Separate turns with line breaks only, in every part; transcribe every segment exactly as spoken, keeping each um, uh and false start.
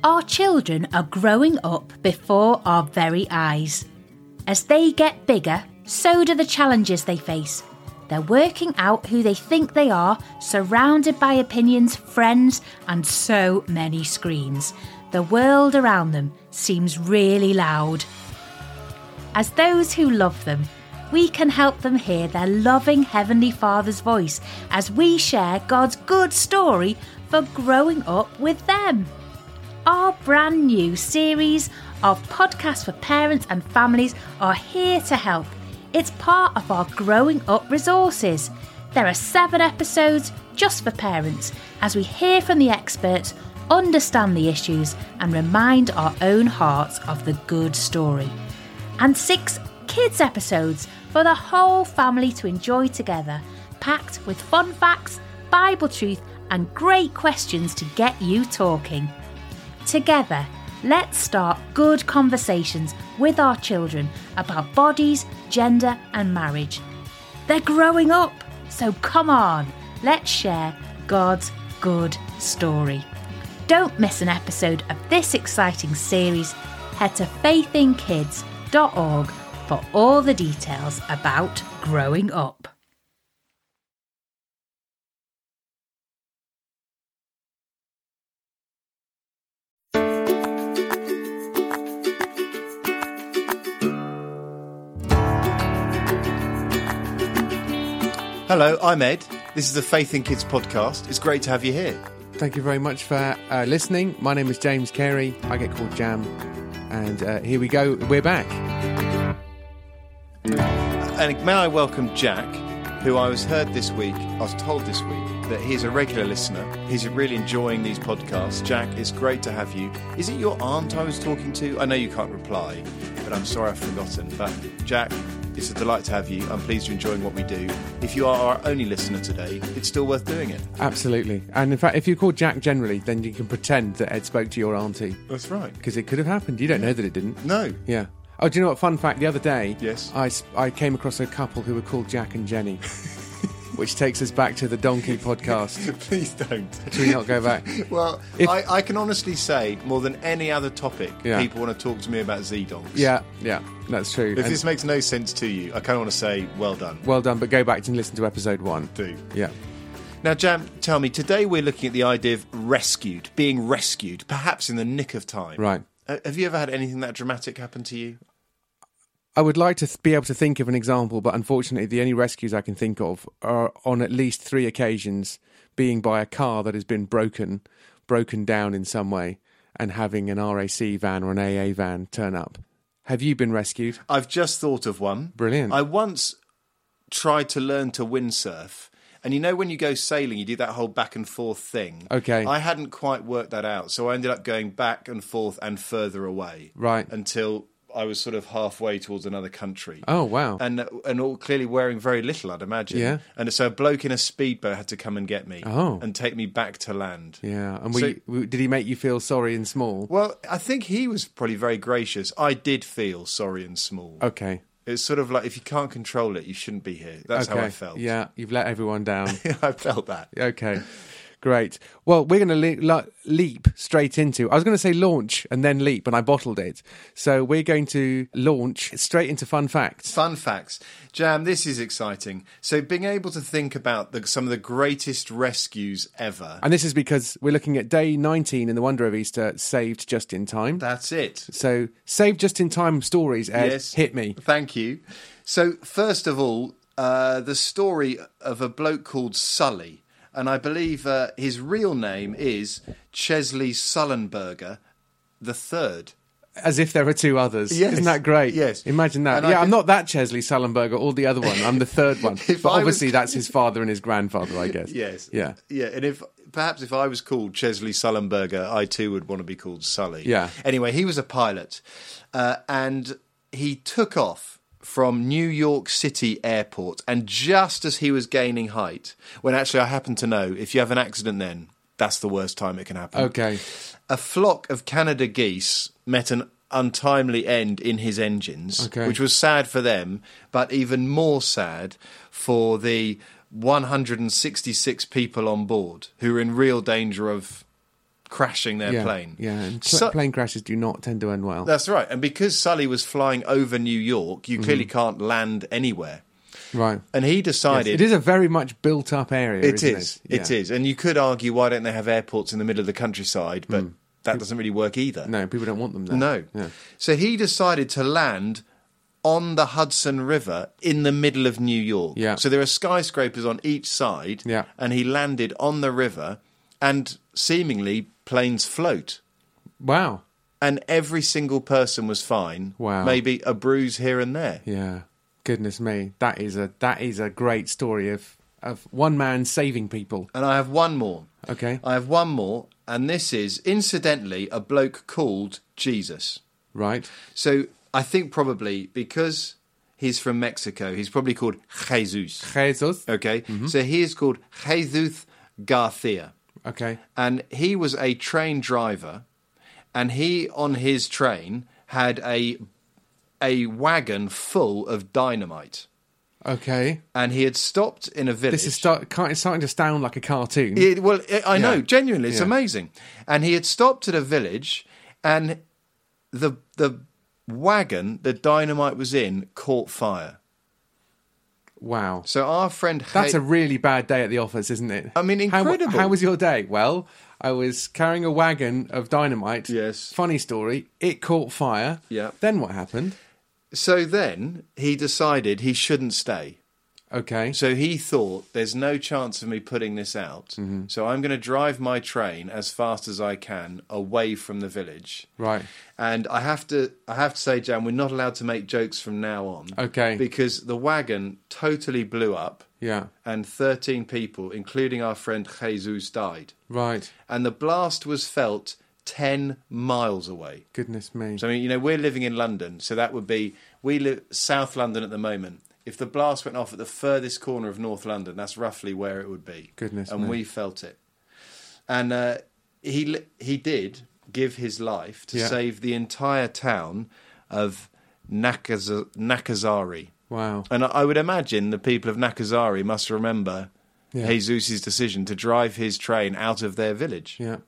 Our children are growing up before our very eyes. As they get bigger, so do the challenges they face. They're working out who they think they are, surrounded by opinions, friends, and so many screens. The world around them seems really loud. As those who love them, we can help them hear their loving Heavenly Father's voice as we share God's good story for growing up with them. Our brand new series of podcasts for parents and families are here to help. It's part of our Growing Up resources. There are seven episodes just for parents as we hear from the experts, understand the issues and remind our own hearts of the good story. And six kids episodes for the whole family to enjoy together, packed with fun facts, Bible truth and great questions to get you talking. Together, let's start good conversations with our children about bodies, gender and marriage. They're growing up, so come on, let's share God's good story. Don't miss an episode of this exciting series. Head to faith in kids dot org for all the details about growing up.
Hello, I'm Ed. This is the Faith in Kids podcast. It's great to have you here.
Thank you very much for uh, listening. My name is James Carey. I get called Jam. And uh, here we go. We're back.
And may I welcome Jack, who I was heard this week, I was told this week, that he's a regular listener. He's really enjoying these podcasts. Jack, it's great to have you. Is it your aunt I was talking to? I know you can't reply, but I'm sorry I've forgotten. But Jack, it's a delight to have you. I'm pleased you're enjoying what we do. If you are our only listener today, it's still worth doing it.
Absolutely. And in fact, if you're called Jack generally, then you can pretend that Ed spoke to your auntie.
That's right.
Because it could have happened. You don't know that it didn't.
No.
Yeah. Oh, do you know what? Fun fact, the other day,
yes,
I, I came across a couple who were called Jack and Jenny. Which takes us back to the Donkey podcast.
Please don't.
Should we not go back?
Well, if, I, I can honestly say, more than any other topic, yeah. people want to talk to me about Z-Donks.
Yeah, yeah, that's true.
If and this makes no sense to you, I kind of want to say, well done.
Well done, but go back and listen to episode one.
Do.
Yeah.
Now, Jam, tell me, today we're looking at the idea of rescued, being rescued, perhaps in the nick of time.
Right.
Uh, have you ever had anything that dramatic happen to you?
I would like to th- be able to think of an example, but unfortunately the only rescues I can think of are on at least three occasions being by a car that has been broken, broken down in some way, and having an R A C van or an A A van turn up. Have you been rescued?
I've just thought of one.
Brilliant.
I once tried to learn to windsurf. And you know when you go sailing, you do that whole back and forth thing.
Okay.
I hadn't quite worked that out, so I ended up going back and forth and further away.
Right.
Until I was sort of halfway towards another country.
Oh, wow.
And and all clearly wearing very little, I'd imagine.
Yeah.
And so a bloke in a speedboat had to come and get me.
Oh.
And take me back to land.
Yeah. And
so,
were you, did he make you feel sorry and small?
Well, I think he was probably very gracious. I did feel sorry and small.
Okay.
It's sort of like, if you can't control it, you shouldn't be here. That's
okay.
how I felt.
Yeah, you've let everyone down.
I felt that.
Okay. Great. Well, we're going to le- le- leap straight into... I was going to say launch and then leap, and I bottled it. So we're going to launch straight into fun facts.
Fun facts. Jam, this is exciting. So being able to think about the, some of the greatest rescues ever.
And this is because we're looking at day nineteen in the Wonder of Easter, Saved Just in Time.
That's it.
So Saved Just in Time stories, Ed.
Yes.
Hit me.
Thank you. So first of all, uh, the story of a bloke called Sully. And I believe uh, his real name is Chesley Sullenberger the Third.
As if there are two others.
Yes.
Isn't that great?
Yes.
Imagine that.
And
yeah,
could...
I'm not that Chesley Sullenberger or the other one. I'm the third one. But
I
obviously
was...
that's his father and his grandfather, I guess.
Yes.
Yeah.
Yeah, and if perhaps if I was called Chesley Sullenberger, I too would want to be called Sully.
Yeah.
Anyway, he was a pilot, uh, and he took off from New York City Airport, and just as he was gaining height, when actually I happen to know, if you have an accident then, that's the worst time it can happen.
Okay.
A flock of Canada geese met an untimely end in his engines,
okay.
which was sad for them, but even more sad for the one hundred sixty-six people on board who were in real danger of crashing their
yeah,
plane.
Yeah, and pl-
So-
plane crashes do not tend to end well.
That's right. And because Sully was flying over New York, you clearly can't land anywhere.
Right.
And he
Yes,
decided...
it is a very much built-up area,
It
isn't
is.
it?
It
Yeah.
is. And you could argue, why don't they have airports in the middle of the countryside? But that doesn't really work either.
No, people don't want them there.
No.
Yeah.
So he decided to land on the Hudson River in the middle of New York.
Yeah.
So there are skyscrapers on each side.
Yeah.
And he landed on the river and seemingly planes float.
Wow.
And every single person was fine.
Wow.
Maybe a bruise here and there.
Yeah. Goodness me. That is a that is a great story of, of one man saving people.
And I have one more.
Okay.
I have one more. And this is, incidentally, a bloke called Jesus.
Right.
So I think probably because he's from Mexico, he's probably called Jesus.
Jesus.
Okay, so he is called Jesus Garcia.
Okay.
And he was a train driver, and he, on his train, had a a wagon full of dynamite.
Okay.
And he had stopped in a village.
This is start, can't- it's starting to sound like a cartoon.
It, well, it, I know,
Yeah.
genuinely, it's
Yeah.
amazing. And he had stopped at a village, and the the wagon the dynamite was in caught fire.
Wow.
So our friend...
That's
Ha-
a really bad day at the office, isn't it?
I mean,
How-
incredible.
How, was your day? Well, I was carrying a wagon of dynamite.
Yes.
Funny story. It caught fire.
Yeah.
Then what happened?
So then he decided he shouldn't stay.
Okay.
So he thought, there's no chance of me putting this out.
Mm-hmm.
So I'm going to drive my train as fast as I can away from the village.
Right.
And I have to, I have to say, Jan, we're not allowed to make jokes from now on.
Okay.
Because the wagon totally blew up,
Yeah.
and thirteen people, including our friend Jesus, died.
Right.
And the blast was felt ten miles away.
Goodness me.
So, I mean, you know, we're living in London, so that would be, we live South London at the moment. If the blast went off at the furthest corner of North London, that's roughly where it would be.
Goodness
And
me.
we felt it. And uh, he li- he did give his life to
Yeah.
save the entire town of Nakaz- Nakazari.
Wow.
And I I would imagine the people of Nakazari must remember
Yeah.
Jesus' decision to drive his train out of their village.
Yeah.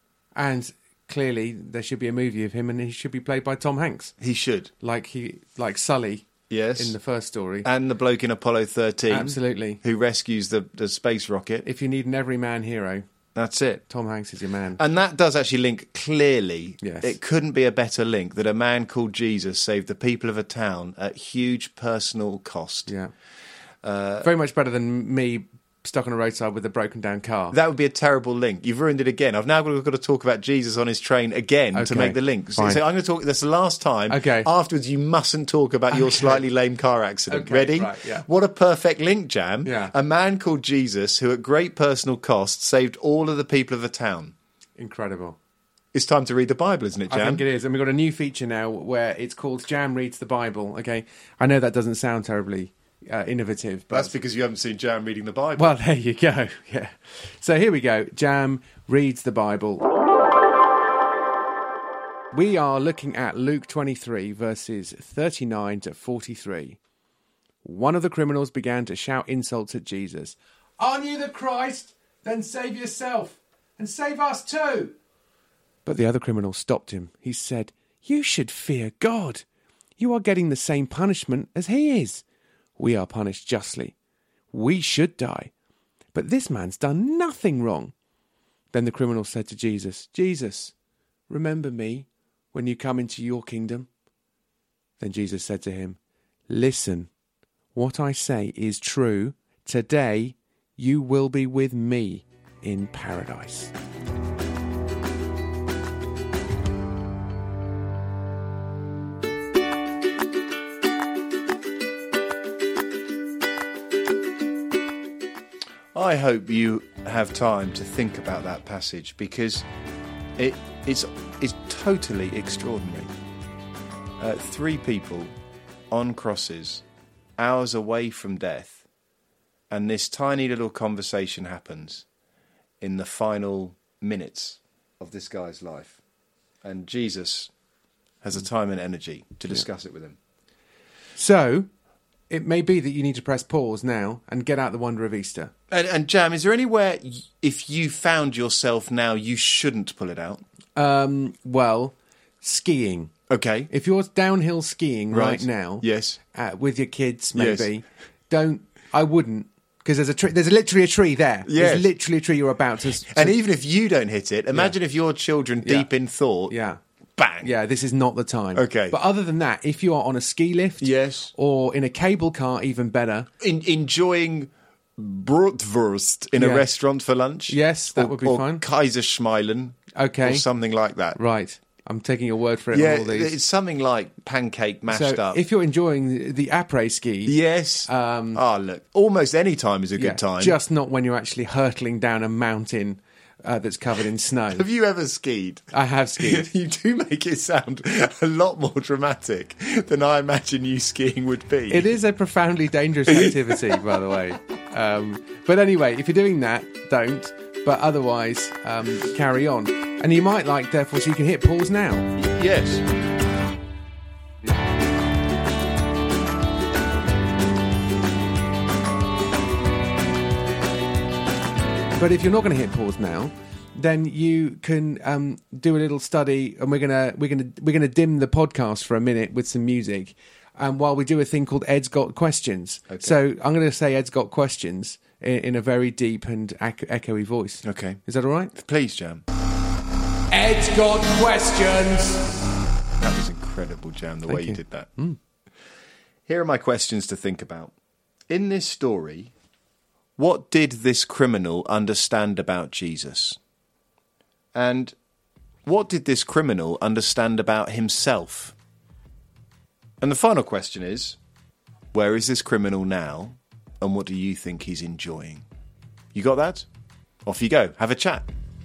And clearly there should be a movie of him and he should be played by Tom Hanks.
He should.
Like he like Sully
Yes.
in the first story.
And the bloke in Apollo thirteen.
Absolutely.
Who rescues the, the space rocket.
If you need an everyman hero,
That's it.
Tom Hanks is your man.
And that does actually link clearly.
Yes.
It couldn't be a better link that a man called Jesus saved the people of a town at huge personal cost.
Yeah. Uh, Very much better than me stuck on a roadside with a broken down car.
That would be a terrible link. You've ruined it again. I've now got to talk about Jesus on his train again to
Okay,
make the link. So,
fine.
so I'm going to talk. That's the last time.
Okay.
Afterwards, you mustn't talk about your
Okay.
slightly lame car accident.
Okay,
Ready?
right, yeah.
What a perfect link, Jam.
Yeah.
A man called Jesus who, at great personal cost, saved all of the people of the town.
Incredible.
It's time to read the Bible, isn't it, Jam?
I think it is. And we've got a new feature now where it's called Jam Reads the Bible. Okay. I know that doesn't sound terribly uh, innovative, but
That's because you haven't seen Jam reading the Bible.
well, there you go. Yeah. So here we go. Jam reads the Bible. We are looking at Luke twenty-three, verses thirty-nine to forty-three. One of the criminals began to shout insults at Jesus. Aren't you the Christ? Then save yourself and save us too. But the other criminal stopped him. He said, You should fear God. You are getting the same punishment as he is. We are punished justly. We should die. But this man's done nothing wrong. Then the criminal said to Jesus, Jesus, remember me when you come into your kingdom. Then Jesus said to him, Listen, what I say is true. Today you will be with me in paradise.
I hope you have time to think about that passage because it, it's, it's totally extraordinary. Uh, three people on crosses, hours away from death, and this tiny little conversation happens in the final minutes of this guy's life. And Jesus has the time and energy to discuss it with him.
So, it may be that you need to press pause now and get out the wonder of Easter.
And, and Jam, is there anywhere, y- if you found yourself now, you shouldn't pull it out?
Um, well, skiing.
Okay.
If you're downhill skiing right,
Right.
now,
Yes.
uh, with your kids, maybe,
Yes.
don't. I wouldn't, because there's a tree. There's literally a tree there.
Yes.
There's literally a tree you're about to. to
And even if you don't hit it, imagine if your children,
Yeah.
deep in thought,
yeah.
bang.
Yeah, this is not the time.
Okay.
But other than that, if you are on a ski lift,
Yes.
or in a cable car, even better.
In, enjoying Bratwurst in
Yeah.
a restaurant for lunch.
Yes, that
or,
would be
or
fine.
Kaiserschmeilen.
Okay.
Or something like that.
Right. I'm taking your word for it
Yeah,
on all these.
it's something like pancake mashed
So
up.
if you're enjoying the, the après ski,
Yes.
Um,
oh, look. Almost any time is a
yeah,
good time.
just not when you're actually hurtling down a mountain uh, that's covered in snow.
Have you ever skied?
I have skied.
You do make it sound a lot more dramatic than I imagine you skiing would be.
It is a profoundly dangerous activity, by the way. Um, but anyway, if you're doing that, don't. But otherwise, um, carry on. And you might like, therefore, so you can hit pause now.
Yes.
But if you're not going to hit pause now, then you can um, do a little study, and we're gonna we're gonna we're gonna dim the podcast for a minute with some music, um, while we do a thing called Ed's Got Questions.
Okay.
So I'm going to say Ed's Got Questions in, in a very deep and echo- echoey voice.
Okay.
Is that all right?
Please, Jam.
Ed's Got Questions.
That was incredible, Jam, the
Thank
way you,
you.
did that.
Mm.
Here are my questions to think about. In this story, what did this criminal understand about Jesus? And what did this criminal understand about himself? And the final question is, where is this criminal now, and what do you think he's enjoying? You got that? Off you go. Have a chat.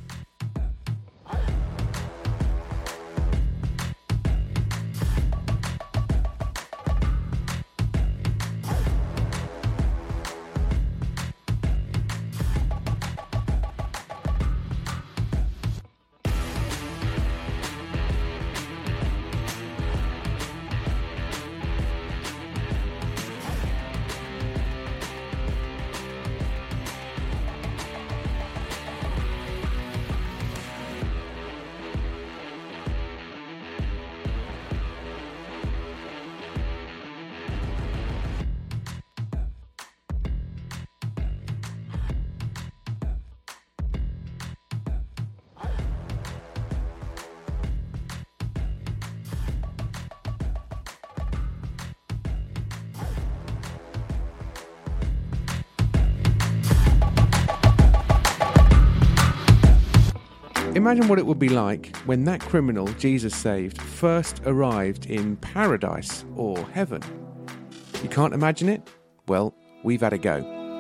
Imagine what it would be like when that criminal Jesus saved first arrived in paradise or heaven. You can't imagine it? Well, we've had a go.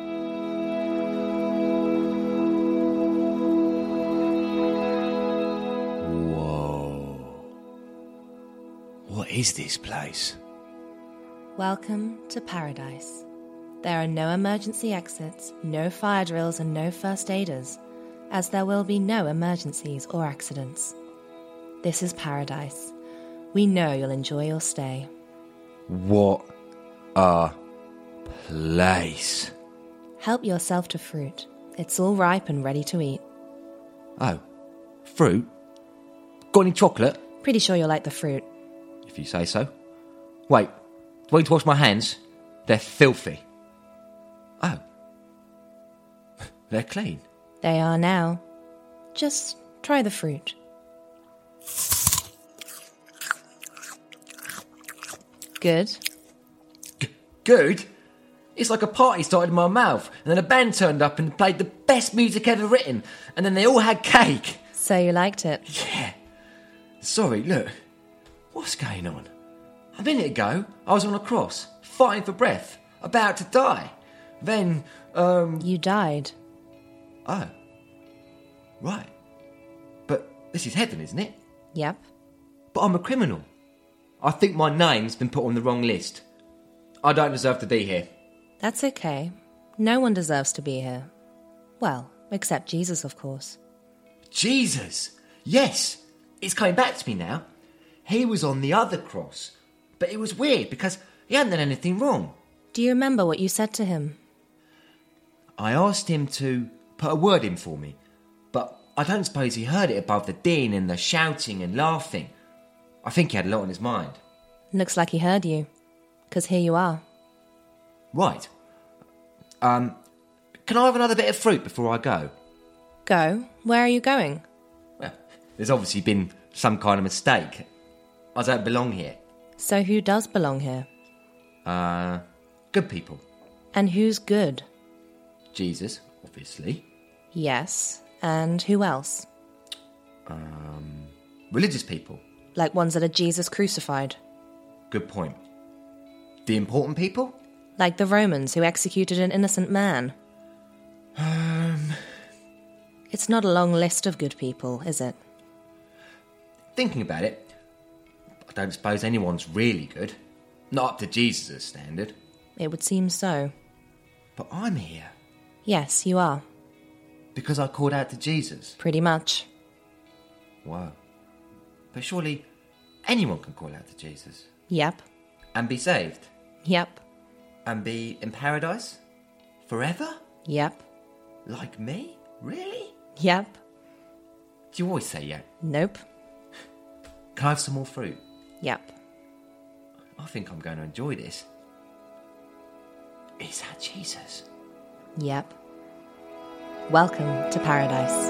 Whoa. What is this place?
Welcome to paradise. There are no emergency exits, no fire drills, and no first aiders, as there will be no emergencies or accidents. This is paradise. We know you'll enjoy your stay.
What a place.
Help yourself to fruit. It's all ripe and ready to eat.
Oh, fruit? Got any chocolate?
Pretty sure you'll like the fruit.
If you say so. Wait, do I need to wash my hands? They're filthy. Oh. They're clean.
They are now. Just try the fruit. Good.
G- good? It's like a party started in my mouth, and then a band turned up and played the best music ever written, and then they all had cake.
So you liked it?
Yeah. Sorry, look. What's going on? A minute ago, I was on a cross, fighting for breath, about to die. Then, um...
You died.
Oh. Right. But this is heaven, isn't it?
Yep.
But I'm a criminal. I think my name's been put on the wrong list. I don't deserve to be here.
That's okay. No one deserves to be here. Well, except Jesus, of course.
Jesus! Yes! It's coming back to me now. He was on the other cross. But it was weird because he hadn't done anything wrong.
Do you remember what you said to him?
I asked him to put a word in for me, but I don't suppose he heard it above the din and the shouting and laughing. I think he had a lot on his mind.
Looks like he heard you, 'cause here you are.
Right. Um, can I have another bit of fruit before I go?
Go? Where are you going?
Well, there's obviously been some kind of mistake. I don't belong here.
So who does belong here?
Uh, good people.
And who's good?
Jesus, obviously.
Yes, and who else?
Um, religious people.
Like ones that are Jesus crucified.
Good point. The important people?
Like the Romans who executed an innocent man.
Um...
It's not a long list of good people, is it?
Thinking about it, I don't suppose anyone's really good. Not up to Jesus' standard.
It would seem so.
But I'm here.
Yes, you are.
Because I called out to Jesus.
Pretty much.
Wow. But surely anyone can call out to Jesus.
Yep.
And be saved.
Yep.
And be in paradise? Forever?
Yep.
Like me? Really?
Yep.
Do you always say yeah?
Nope.
Can I have some more fruit?
Yep.
I think I'm going to enjoy this. Is that Jesus?
Yep. Welcome to paradise.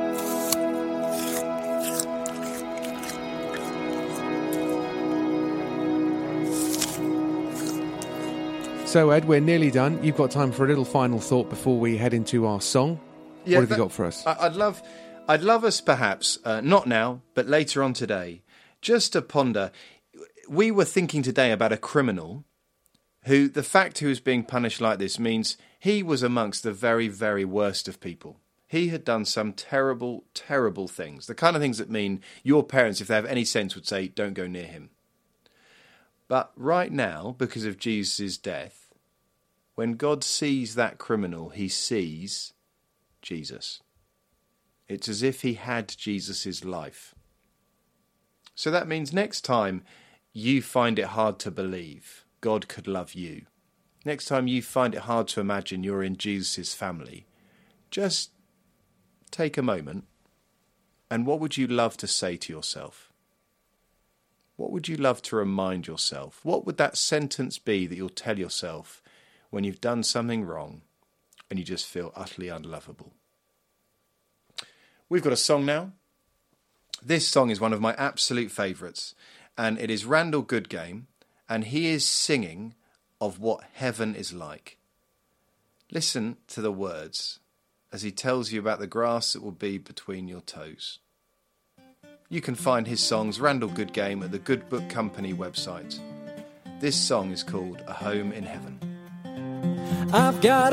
So, Ed, we're nearly done. You've got time for a little final thought before we head into our song.
Yeah,
what have
that,
you got for us?
I- I'd love, I'd love us perhaps, uh, not now, but later on today, just to ponder. We were thinking today about a criminal who, the fact he was being punished like this means he was amongst the very, very worst of people. He had done some terrible, terrible things. The kind of things that mean your parents, if they have any sense, would say, don't go near him. But right now, because of Jesus' death, when God sees that criminal, he sees Jesus. It's as if he had Jesus' life. So that means next time you find it hard to believe God could love you, next time you find it hard to imagine you're in Jesus' family, just take a moment, and what would you love to say to yourself? What would you love to remind yourself? What would that sentence be that you'll tell yourself when you've done something wrong and you just feel utterly unlovable? We've got a song now. This song is one of my absolute favourites, and it is Randall Goodgame, and he is singing of what heaven is like. Listen to the words as he tells you about the grass that will be between your toes. You can find his songs, Randall Goodgame, at the Good Book Company website. This song is called A Home in Heaven.
I've got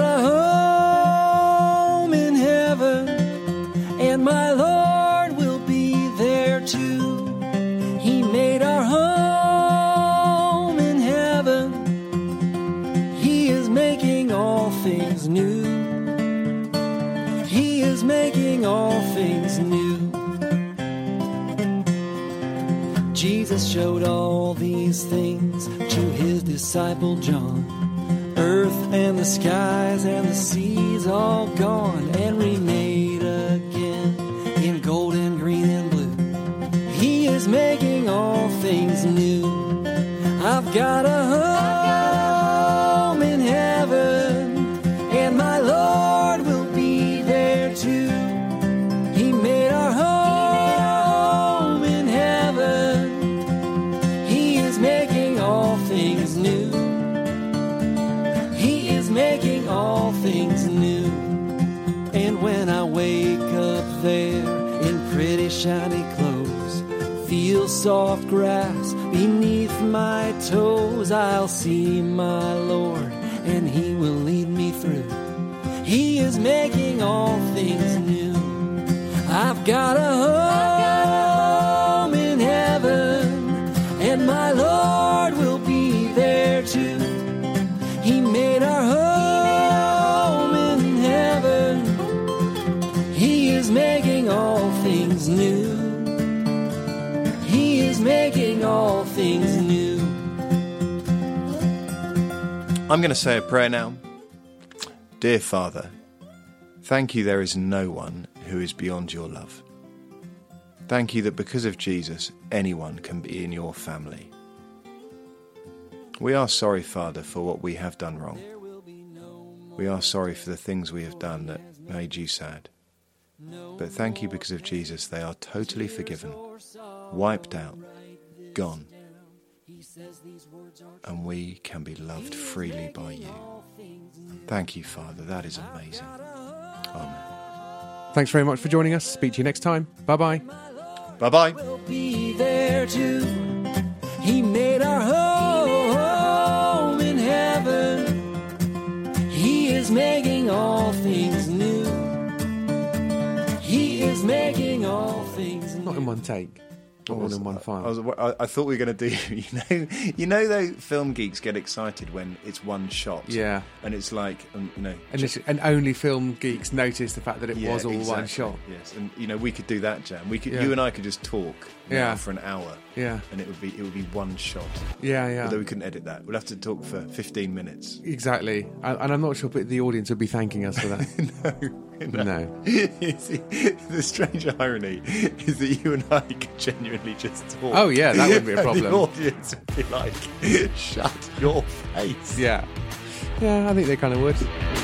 a home in heaven, and my Lord will be there too. He made our home in heaven. He is making all things new. He is making all things new. Jesus showed all these things to his disciple John. Earth and the skies and the seas all gone and remade again in gold and green and blue. He is making all things new. I've got a home in heaven, and my Lord will be there too. He made our home in heaven. He is making all things new. He is making all things new. And when I wake up there in pretty shiny clothes, feel soft grass beneath my toes, I'll see my Lord and he will lead me through. He is making all things new. I've got a home in heaven, and my Lord will be there too. He made our home in heaven. He is making all things new. He is making all things new.
I'm going to say a prayer now. Dear Father, thank you there is no one who is beyond your love. Thank you that because of Jesus, anyone can be in your family. We are sorry, Father, for what we have done wrong. We are sorry for the things we have done that made you sad. But thank you because of Jesus, they are totally forgiven, wiped out, gone. And we can be loved freely by you. Thank you, Father. That is amazing. Amen.
Thanks very much for joining us. Speak to you next time. Bye-bye.
Bye-bye.
We'll be there too. He made our home in heaven. He is making all things new. He is making all things new.
Not in one take. Not all in one
I,
file.
was, I, I thought we were going to do, you know, you know, though, film geeks get excited when it's one shot.
Yeah.
And it's like, um, you know,
And, this, and only film geeks notice the fact that it
yeah,
was all
exactly,
one shot.
Yes, and you know, we could do that, Jan. We could,
Yeah.
you and I could just talk now
Yeah.
for an hour.
Yeah.
And it would be, it would be one shot.
Yeah, yeah.
Although we couldn't edit that. We'd have to talk for fifteen minutes.
Exactly. And, and I'm not sure but the audience would be thanking us for that.
no,
No.
You see, the strange irony is that you and I could genuinely just talk.
Oh, yeah, that wouldn't be a
And
problem.
the audience would be like, shut your face.
Yeah. Yeah, I think they kind of would.